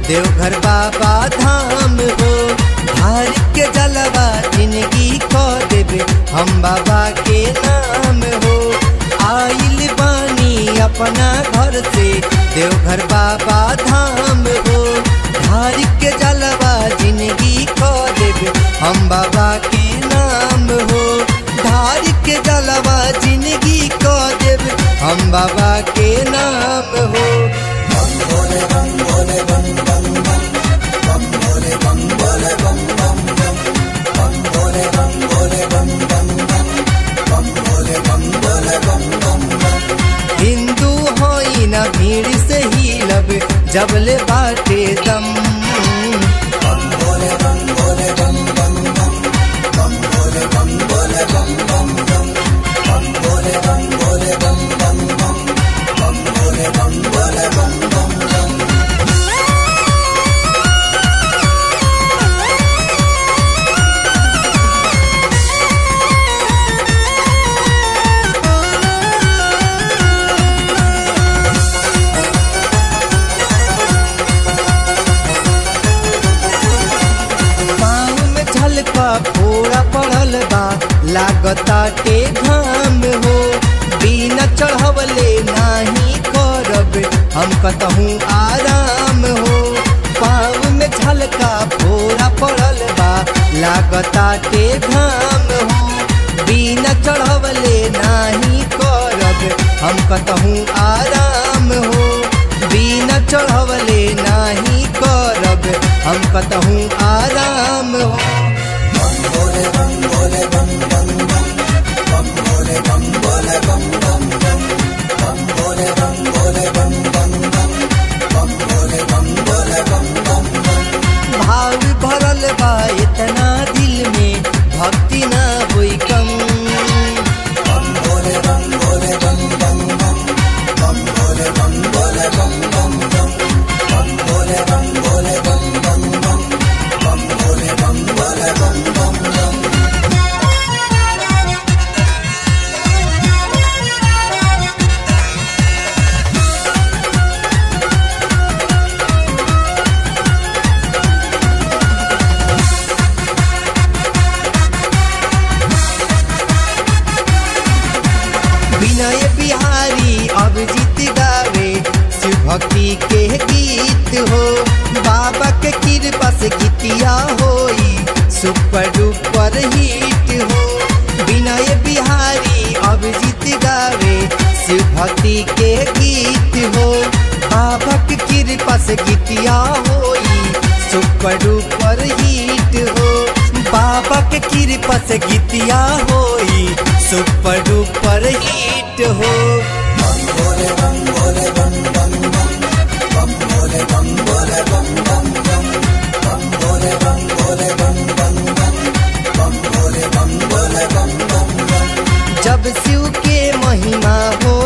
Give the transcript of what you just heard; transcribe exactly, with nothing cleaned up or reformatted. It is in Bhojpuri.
देवघर बाबा धाम हो। धार के जलवा जिंदगी खो देवे हम बाबा के नाम हो। आइल बानी अपना घर से देवघर बाबा धाम हो। धार के जलवा जिंदगी खो देवे हम बाबा के नाम हो। धार के जलवा जिंदगी खो देवे हम बाबा के नाम हो। बम भोले बम भोले बम बम बम, बम भोले बम भोले बम बम बम, बम भोले बम भोले बम बम बम, बम भोले बम भोले बम बम बम। हिंदू होई ना भीड़ से ही लब जबले बाटे दम। बम भोले बम भोले बम बम बम, बम भोले बम भोले बम बम बम, बम भोले बम भोले बम बम बम, बम भोले बम भोले बम बम बम। फोड़ा पड़ल बा लागताटे घाम हो। बिना चढ़वले नाही करब हम कतहूँ आराम हो। पाँव में झलका फोड़ा पड़ल बा लागताटे घाम हो। बिना चढ़वले नाही करब हम कतहूँ आराम हो। बिना चढ़वले नाही करब हम कतहूँ आराम हो। बम भोले बम भोले बम बम बम, बम भोले बम भोले बम बम बम, बम भोले बम भोले बम बम बम, बम भोले बम भोले बम बम बम। भाव भरल बा इतना दिल में भक्ति ना होई कम। बम भोले बम भोले बम बम बम, बम भोले बम भोले बम बम बम, बम भोले बम भोले बम बम बम, बम भोले बम भोले बम बम बम। विनय बिहारी अभिजीत गावे शिव भक्ति के गीत हो। बाबा के कृपा से गीतिया होई सुपर डुपर हिट हो। विनय बिहारी अभिजीत गावे शिव भक्ति के गीत हो। बाबा के कृपा से गीतिया होई सुपर डुपर हिट हो। बाबा के कृपा से गीतिया होई सुपर डुपर हिट हो। बम भोले बम भोले बम बम बम, बम भोले बम भोले बम बम बम, बम भोले बम भोले बम बम बम, बम भोले बम भोले बम बम बम। जब शिव के महिमा हो